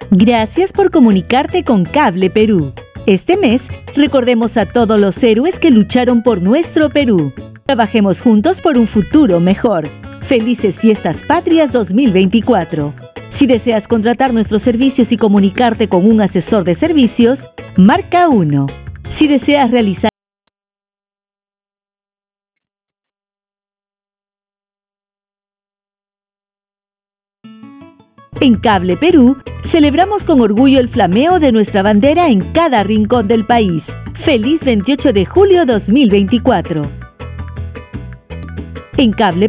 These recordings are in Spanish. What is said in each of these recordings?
Gracias por comunicarte con Cable Perú. Este mes, recordemos a todos los héroes que lucharon por nuestro Perú. Trabajemos juntos por un futuro mejor. Felices Fiestas Patrias 2024. Si deseas contratar nuestros servicios y comunicarte con un asesor de servicios, marca 1. Si deseas realizar En Cable Perú, celebramos con orgullo el flameo de nuestra bandera en cada rincón del país. Feliz 28 de julio 2024. En Cable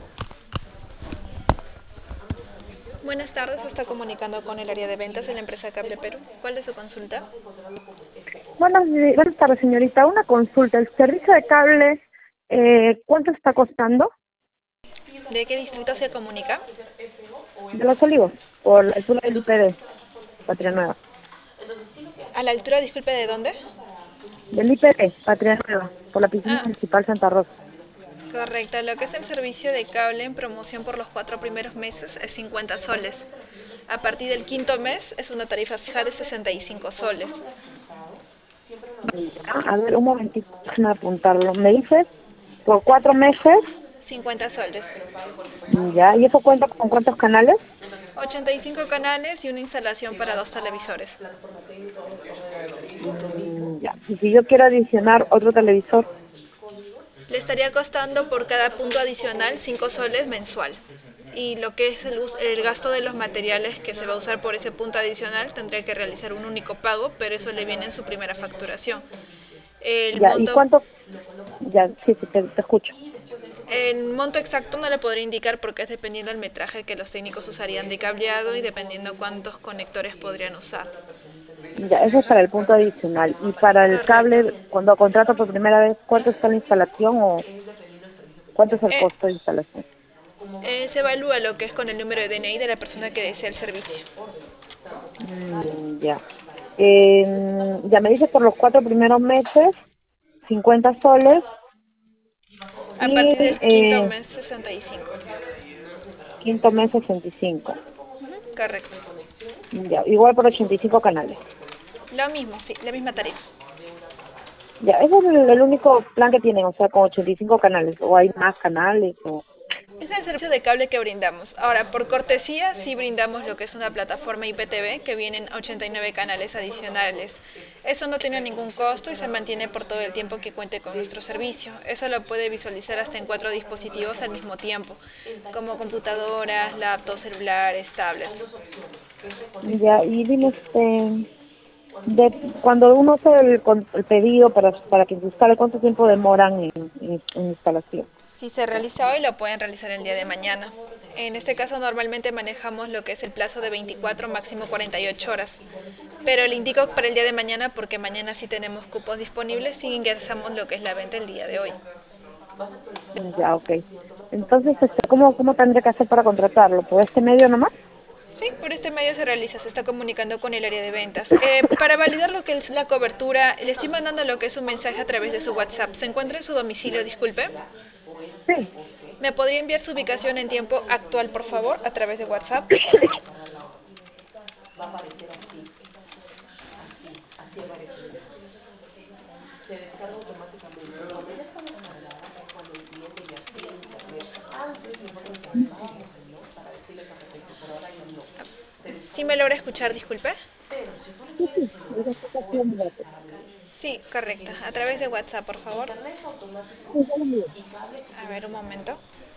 Buenas tardes, se está comunicando con el área de ventas de la empresa Cable Perú. ¿Cuál es su consulta? Buenas tardes, señorita. Una consulta. ¿El servicio de cable cuánto está costando? ¿De qué distrito se comunica? De Los Olivos, por la altura del IPD, Patria Nueva. A la altura, disculpe, ¿de dónde? Del IPD, Patria Nueva, por la piscina Ah, municipal Santa Rosa. correcto. Lo que es el servicio de cable en promoción por los 4 primeros meses es 50 soles. A partir del quinto mes es una tarifa fija de 65 soles. A ver, un momentito, déjame apuntarlo. Me dices, por 4 meses, 50 soles. ya, ¿y eso cuenta con cuántos canales? 85 canales y una instalación para 2 televisores. Ya, y si yo quiero adicionar otro televisor, Le estaría costando por cada punto adicional 5 soles mensual. Y lo que es el gasto de los materiales que se va a usar por ese punto adicional, tendría que realizar un único pago, pero eso le viene en su primera facturación. El ya, ¿y monto, cuánto? Ya, sí, sí, te escucho. el monto exacto no le podría indicar porque es dependiendo del metraje que los técnicos usarían de cableado y dependiendo cuántos conectores podrían usar. Ya, eso es para el punto adicional. Y para el Correcto. cable, cuando contrato por primera vez, ¿cuánto está la instalación o cuánto es el Eh, costo de instalación? Se evalúa lo que es con el número de DNI de la persona que desea el servicio. Ya. Ya me dice por los 4 primeros meses, 50 soles A y partir del quinto mes, 65. quinto mes 65. Correcto. Ya, igual por 85 canales. Lo mismo, sí, la misma tarifa. Ya, ese es el único plan que tienen, o sea, con 85 canales, o hay más canales, o... Es el servicio de cable que brindamos. Ahora, por cortesía, sí brindamos lo que es una plataforma IPTV que vienen 89 canales adicionales. Eso no tiene ningún costo y se mantiene por todo el tiempo que cuente con nuestro servicio. Eso lo puede visualizar hasta en 4 dispositivos al mismo tiempo, como computadoras, laptops, celulares, tablets. Ya, y dime, cuando uno hace el pedido para que se instale, ¿cuánto tiempo demoran en instalación? Si se realiza hoy, lo pueden realizar el día de mañana. En este caso, normalmente manejamos lo que es el plazo de 24, máximo 48 horas. Pero le indico para el día de mañana porque mañana sí tenemos cupos disponibles y ingresamos lo que es la venta el día de hoy. Ya, ok. Entonces, ¿cómo tendré que hacer para contratarlo? ¿Por este medio nomás? Sí, por este medio se realiza, se está comunicando con el área de ventas. Para validar lo que es la cobertura, le estoy mandando lo que es un mensaje a través de su WhatsApp. ¿Se encuentra en su domicilio? Disculpe. Sí. ¿Me podría enviar su ubicación en tiempo actual, por favor, a través de WhatsApp? ¿Sí me logra escuchar, disculpe? Sí, correcto. A través de WhatsApp, por favor. A ver, un momento.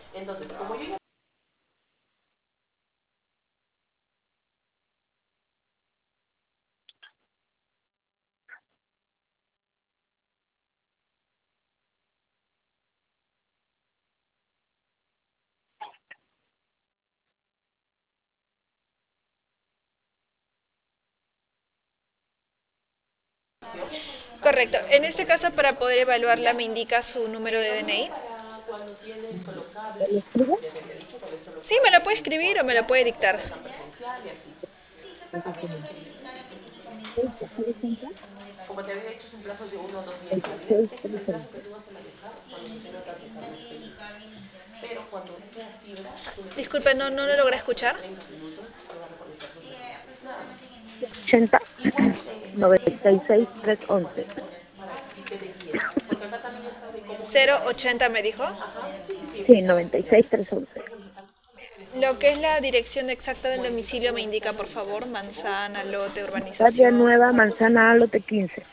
Correcto. En este caso, para poder evaluarla, me indica su número de DNI. ¿Lo escribo? Sí, me lo puede escribir o me lo puede dictar. Disculpe, no lo logré escuchar. 80 96 311. 080 me dijo. Sí, 96 311. Lo que es la dirección exacta del domicilio me indica, por favor, manzana, lote, Patria urbanización. Nueva, Manzana, lote 15.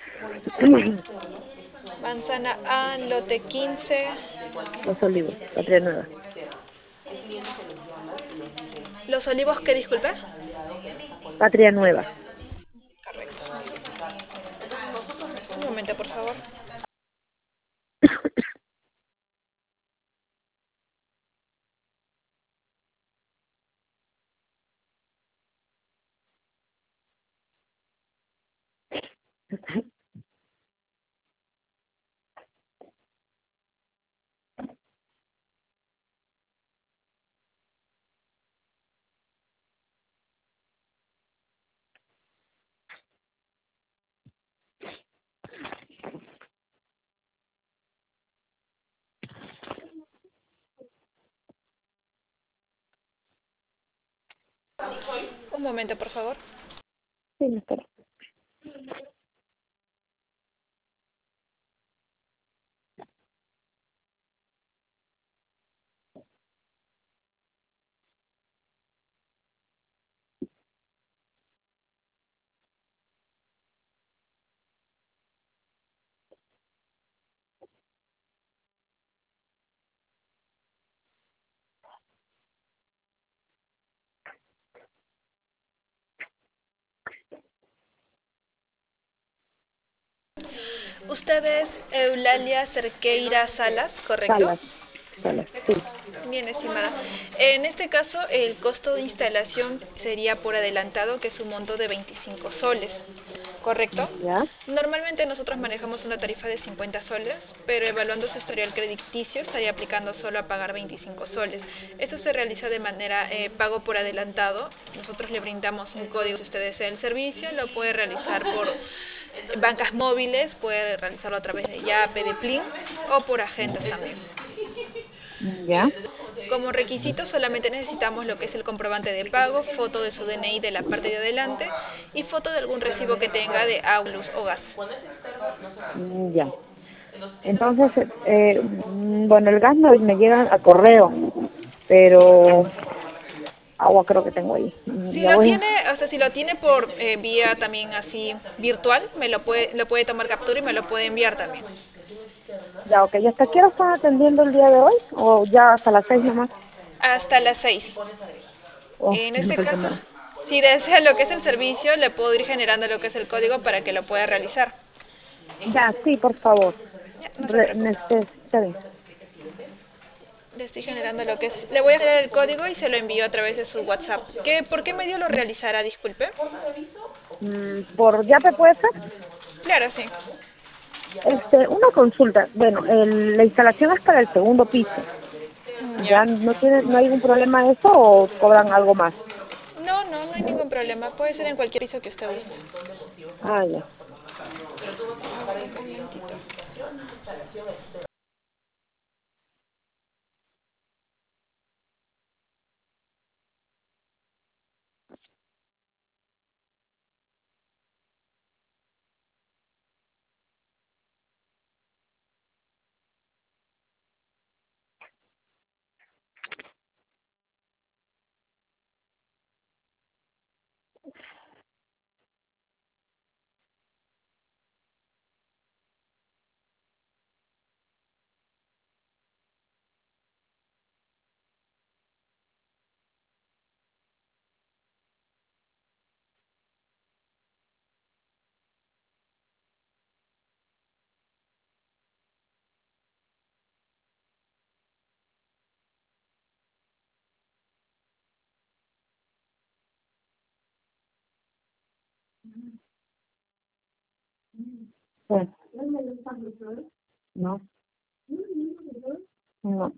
Manzana A, lote 15. Los Olivos, Patria Nueva. Los Olivos, ¿qué disculpe? Patria Nueva. Correcto. Un momento, por favor. Un momento, por favor. Sí, me espera. Usted es Eulalia Cerqueira Salas, ¿correcto? Salas, Salas, sí. Bien, estimada. En este caso, el costo de instalación sería por adelantado, que es un monto de 25 soles, ¿correcto? ¿Ya? Normalmente nosotros manejamos una tarifa de 50 soles, pero evaluando su historial crediticio estaría aplicando solo a pagar 25 soles. Esto se realiza de manera pago por adelantado. Nosotros le brindamos un código si usted desea el servicio, lo puede realizar por bancas móviles, puede realizarlo a través de Yape, de Plin o por agendas también. ¿Ya? Como requisito solamente necesitamos lo que es el comprobante de pago, foto de su DNI de la parte de adelante y foto de algún recibo que tenga de agua, luz o gas. Ya. Entonces, bueno, el gas me llega a correo, pero agua creo que tengo ahí. Si Ya lo voy a... tiene, o sea, si lo tiene por vía también así virtual, lo puede tomar captura y me lo puede enviar también. Ya, ok. ¿Y hasta qué hora están atendiendo el día de hoy? ¿O ya hasta las 6 nomás? Hasta las 6. Oh, En no este falta caso, nada. si desea lo que es el servicio, le puedo ir generando lo que es el código para que lo pueda realizar. Ya, sí, por favor. Ya, no se preocupe. Está bien. Le estoy generando lo que es. Le voy a generar el código y se lo envío a través de su WhatsApp. ¿Por qué medio lo realizará? Disculpe. ¿Por Yape puede ser? Claro, sí. Una consulta. Bueno, la instalación es para el segundo piso. Ya. ¿Ya no hay ningún problema eso o cobran algo más? No, no, no hay ningún problema. Puede ser en cualquier piso que usted guste. Ah, ya. Un momentito. Bueno, no, no.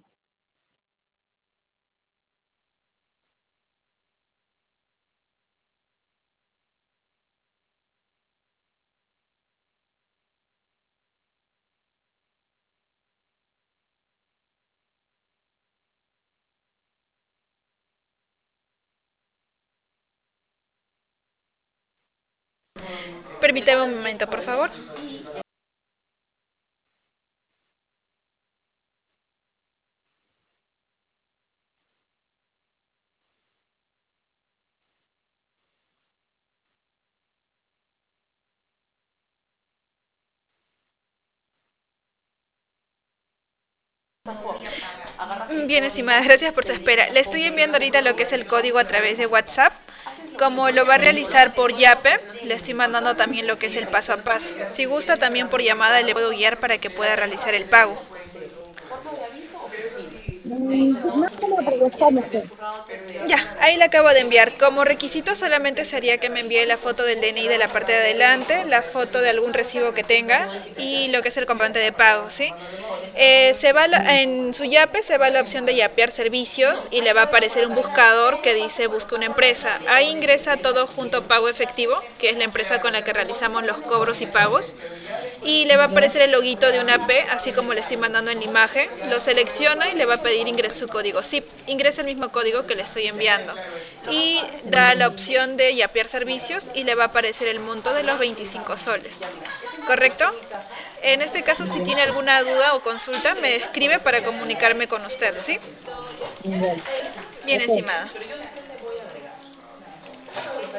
Permítame un momento, por favor. Bien, estimada, gracias por su espera. Le estoy enviando ahorita lo que es el código a través de WhatsApp. Como lo va a realizar por Yape, le estoy mandando también lo que es el paso a paso. Si gusta, también por llamada le puedo guiar para que pueda realizar el pago. Mándame por WhatsApp mejor. Ya, ahí le acabo de enviar. Como requisito solamente sería que me envíe la foto del DNI de la parte de adelante, la foto de algún recibo que tenga y lo que es el comprobante de pago, ¿sí? En su Yape se va a la opción de yapear servicios y le va a aparecer un buscador que dice busca una empresa. Ahí ingresa todo junto pago efectivo, que es la empresa con la que realizamos los cobros y pagos. Y le va a aparecer el loguito de una P, así como le estoy mandando en la imagen. Lo selecciona y le va a pedir ingresar su código SIP. Ingresa el mismo código que le estoy enviando. Y da la opción de yapear servicios y le va a aparecer el monto de los 25 soles. ¿Correcto? En este caso, si tiene alguna duda o consulta, me escribe para comunicarme con usted, ¿sí? Bueno, Bien, ok. estimada.